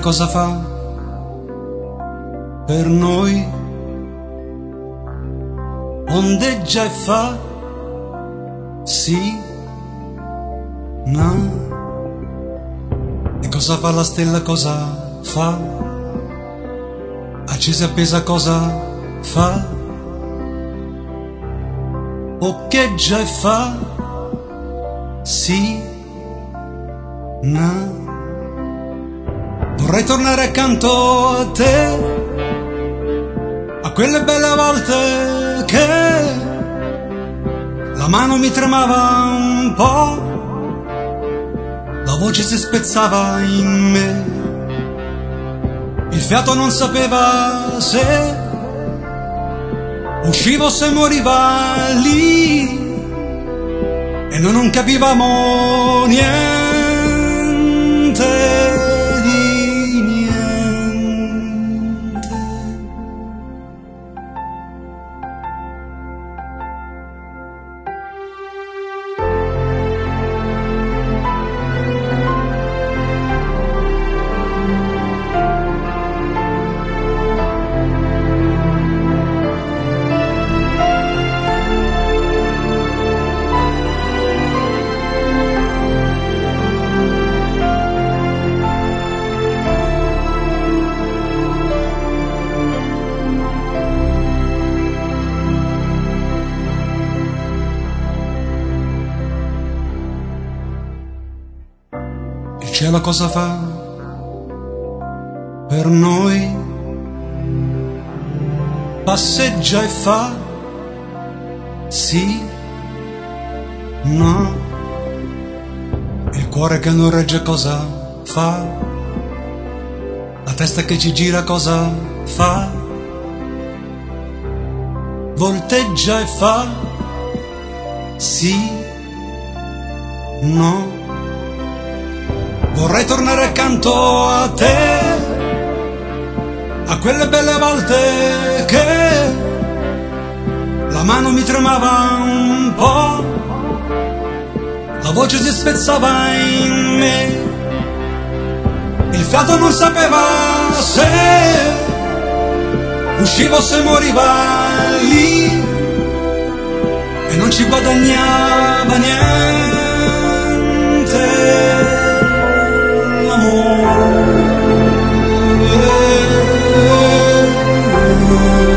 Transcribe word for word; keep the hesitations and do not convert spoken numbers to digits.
cosa fa per noi, ondeggia e fa sì, no. E cosa fa la stella, cosa fa, accesa e appesa cosa fa, occheggia e fa sì, no. Vorrei tornare accanto a te, a quelle belle volte che la mano mi tremava un po', la voce si spezzava in me, il fiato non sapeva se usciva o se moriva lì, e noi non capivamo niente. Il cielo cosa fa per noi, passeggia e fa sì, no. Il cuore che non regge cosa fa, la testa che ci gira cosa fa, volteggia e fa sì, no. Vorrei tornare accanto a te, a quelle belle volte che la mano mi tremava un po', la voce si spezzava in me, il fiato non sapeva se usciva o se moriva lì, e non ci guadagnava niente. Oh